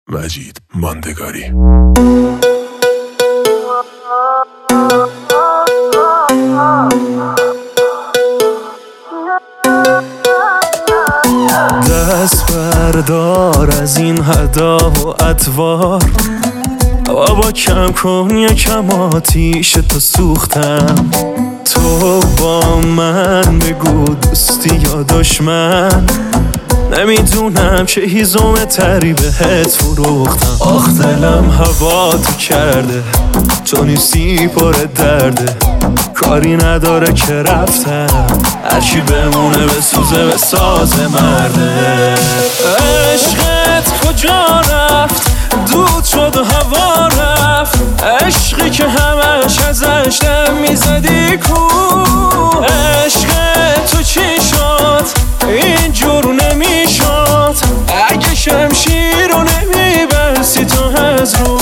مجید ماندگاری. دست بردار از این حدا و ادوار، بابا کم کن یکم آتیش تو سوختم. تو با من بگو دوستی یا دشمن، نمیدونم چه هیزم تری بهت فروختم. آخ دلم هوا تو کرده، تو نیستی پر درده، کاری نداره که رفتم، هرچی بمونه بسوزه به ساز مرده. عشقت کجا رفت؟ دود شد و هوا رفت، عشقی که همش ازش دم میزدی کو؟ عشق تو چی شد؟ اینجور نمیشد اگه شمشیر رو نمیبستی تو از رو.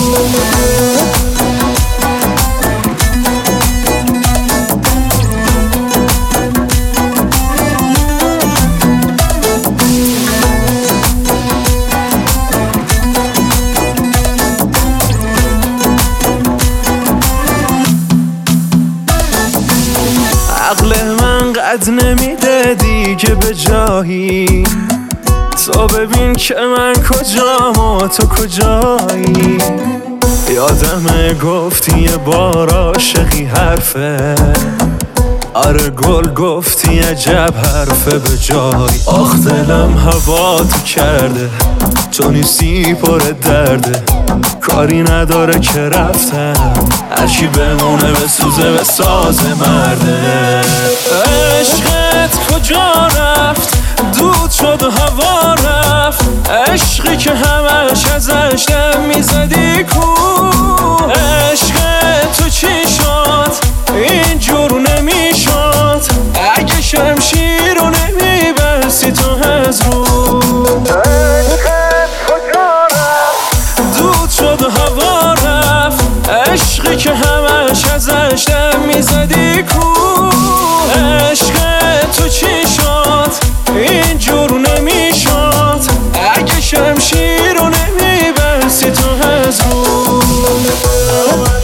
عقل من قد نمیده دیگه به جایی، تو ببین که من کجام و تو کجایی. یادمه گفتی یه بار عاشقی حرفه، آره گل گفتی عجب حرفه به جایی. آخ دلم هوا تو کرده، تو نیستی پر درده، کاری نداره که رفتم، هرچی بمونه بسوزه به ساز مرده. عشقت کجا رفت؟ دود شد و هوا رفت، عشقی که همش ازش دم میزدی کو؟ عشق تو چی شد؟ اینجور نمیشد اگه شمشیر رو نمیبستی تو از رو. عشقت کجا رفت؟ دود شد و هوا رفت، عشقی که همش ازش دم میزدی کو؟ عشق تو چی شد؟ اینجور نمیشد اگه شمشیر رو نمیبستی تو از رو.